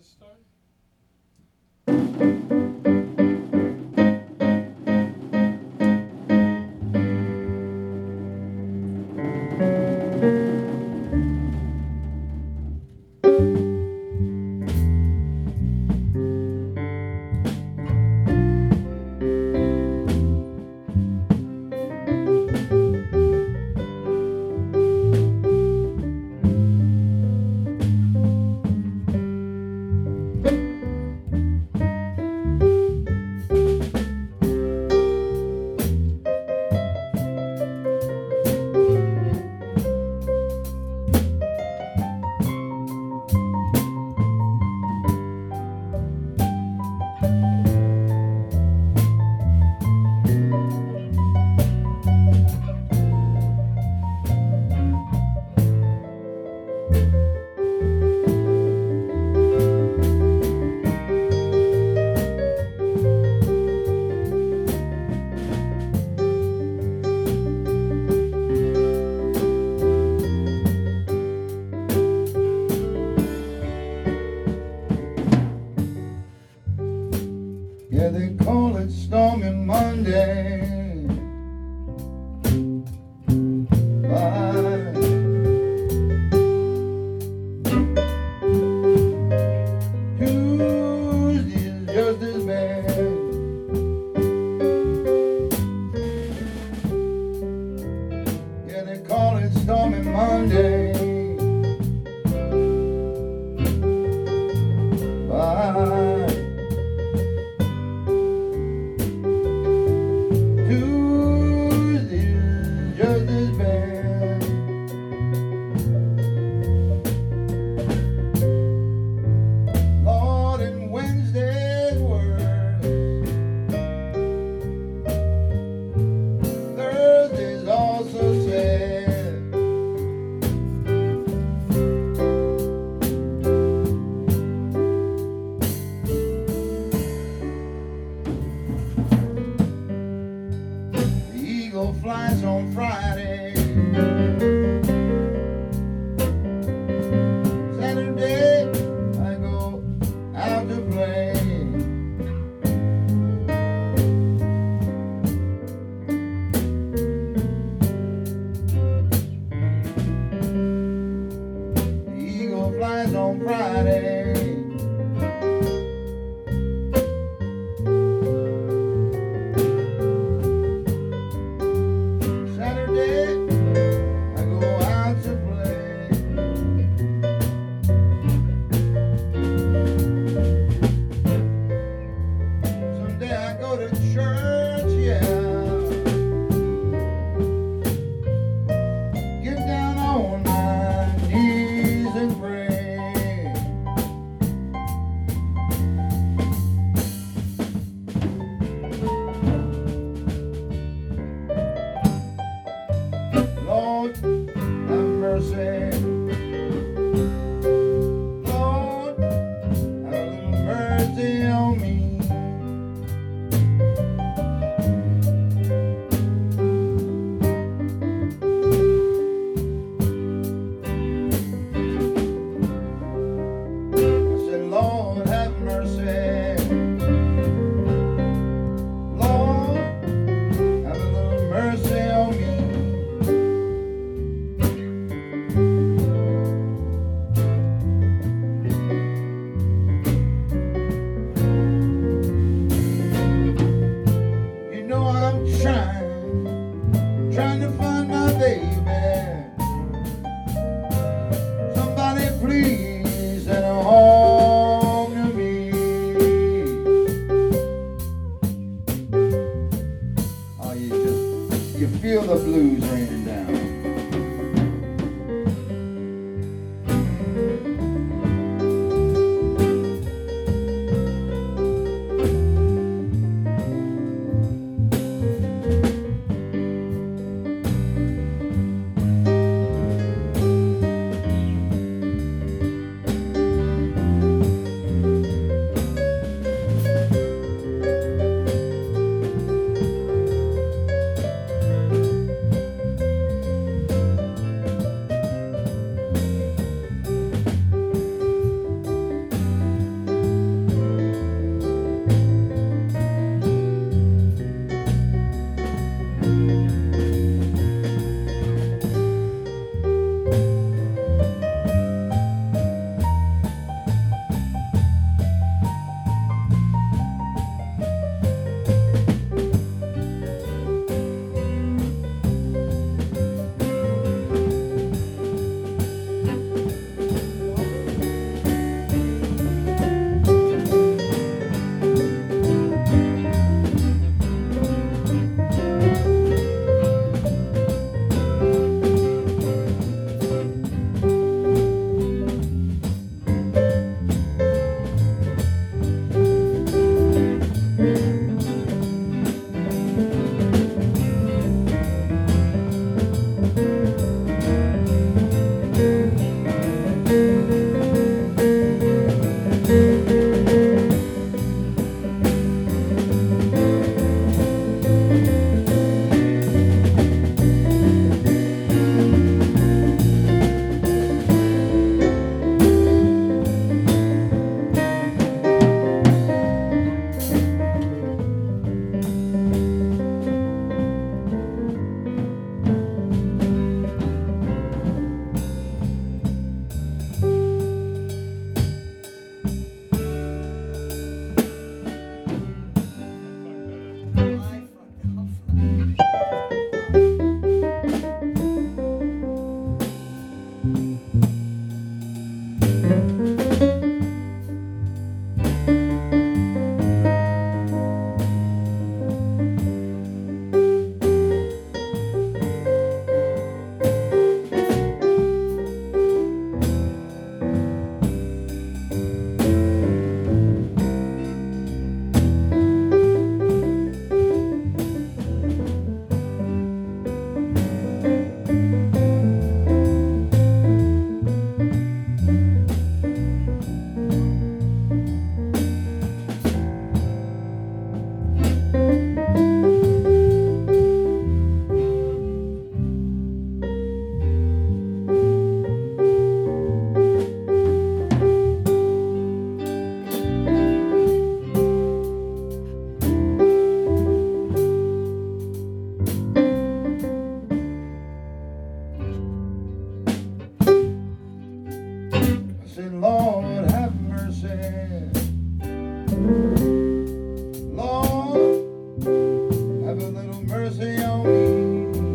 start? Yeah, they call it Stormy Monday. But Tuesday is just as bad. Yeah, they call it Stormy Monday. But Tuesday's just as bad. Lord, and Wednesday's worse. Thursday's also sad. The eagle flies on Friday. Saturday, I go out to play. The eagle flies on Friday. Saturday, I go out to play. Someday I go to church, yeah. Get down on my knees and pray. Lord, have mercy. Lord, have a little mercy on me. I said, Lord, have mercy. Lord, have a little mercy on me. Say, Lord, have mercy. Lord, have a little mercy on me.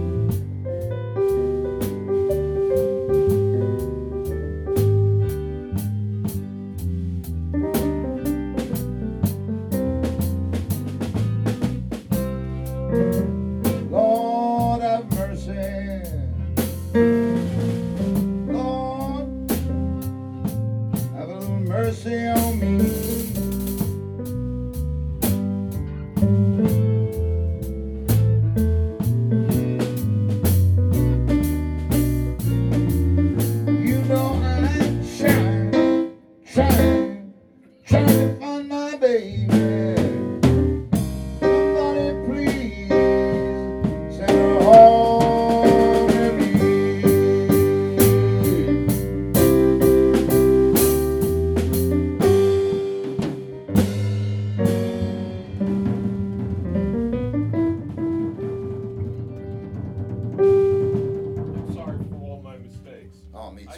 Lord, have mercy. Lord, have a little mercy on me. You know I'm trying to find my baby. Somebody please send her home to me. I'm sorry for all my mistakes. Oh, me I